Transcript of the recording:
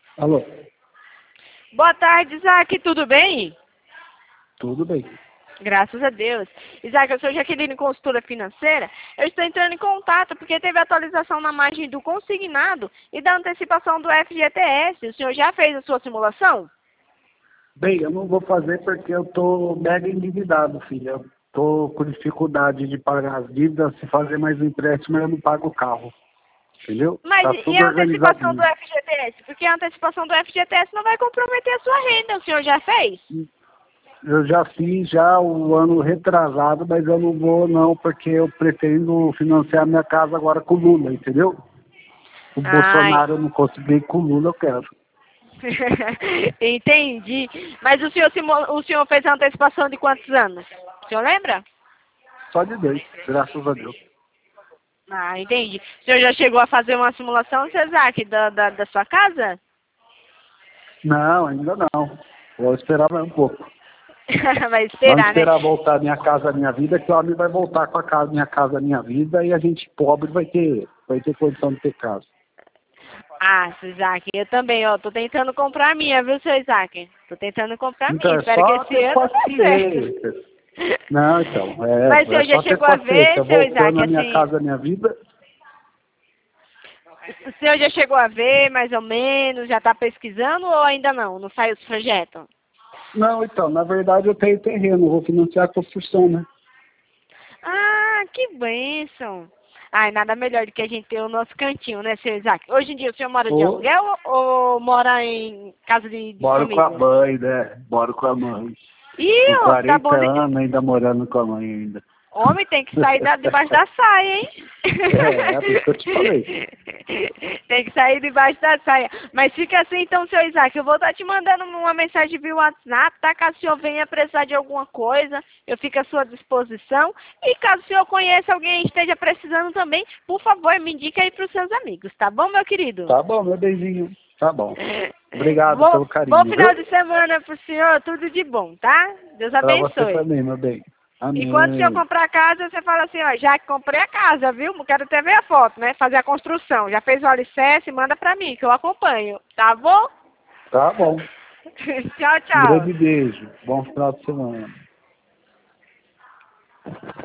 Alô? Boa tarde, Isaac, tudo bem? Tudo bem. Graças a Deus. Isaac, eu sou Jaqueline, consultora financeira. Eu estou entrando em contato porque teve atualização na margem do consignado e da antecipação do FGTS. O senhor já fez a sua simulação? Bem, eu não vou fazer porque eu tô mega endividado, filho. Eu tô com dificuldade de pagar as dívidas. Se fazer mais um empréstimo, eu não pago o carro. Entendeu? Mas Tá e tudo a antecipação do organizadinho. FGTS? Porque a antecipação do FGTS não vai comprometer a sua renda. O senhor já fez? Eu já fiz já o ano retrasado, mas eu não vou não, porque eu pretendo financiar minha casa agora com o Lula, entendeu? O Ai, Bolsonaro eu não consegui, com o Lula eu quero. entendi. Mas o senhor fez a antecipação de quantos anos? O senhor lembra? Só de 2, graças a Deus. Ah, entendi. O senhor já chegou a fazer uma simulação, seu Isaac, da sua casa? Não, ainda não. Vou esperar mais um pouco. Vai Vamos esperar, né? esperar voltar minha casa, minha vida, que o homem vai voltar com a casa, minha casa, minha vida, e a gente pobre vai ter condição de ter casa. Ah, seu Isaac, eu também, ó, tô tentando comprar a minha, viu, seu Isaac? Tô tentando comprar a minha, Então é espero que só esse ter ano dê certo. paciência. Não, então, Mas o é senhor já só ter chegou a ver, paciência. seu Isaac, Voltando a minha assim, casa, minha vida. o senhor já chegou a ver, mais ou menos, já tá pesquisando ou ainda não? Não saiu os projetos? Não, então, na verdade eu tenho terreno, vou financiar a construção, né? Ah, que bênção. Ai, nada melhor do que a gente ter o nosso cantinho, né, seu Isaac? Hoje em dia o senhor mora de Ou aluguel ou mora em casa de moro com a família? mãe, né? Moro com a mãe. Ih, Com homem, tá 40 bom de... anos ainda morando com a mãe ainda. Homem tem que sair debaixo da saia, hein? É por isso que eu te falei. Tem que sair debaixo da saia. Mas fica assim então, seu Isaac. Eu vou estar te mandando uma mensagem via WhatsApp, tá? Caso o senhor venha precisar de alguma coisa, eu fico à sua disposição. E caso o senhor conheça alguém e esteja precisando também, por favor, me indique aí para os seus amigos, tá bom, meu querido? Tá bom, meu beijinho. Tá bom. Obrigado Bom, pelo bom carinho, final viu? de semana pro senhor, tudo de bom, tá? Deus Pra você abençoe. também, meu bem. E quando o senhor Amém. comprar a casa, você fala assim, ó, já que comprei a casa, viu? Quero até ver a foto, né? Fazer a construção. Já fez o alicerce, manda pra mim, que eu acompanho. Tá bom? Tá bom. Tchau, Um tchau. grande beijo. Bom final de semana.